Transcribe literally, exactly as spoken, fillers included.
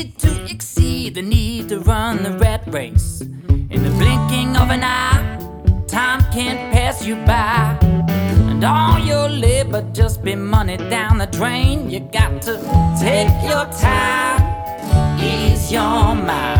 easy to exceed the need to run the rat race. In the blinking of an eye, time can't pass you by, and all your labor just be money down the drain. You got to take your time, ease your mind.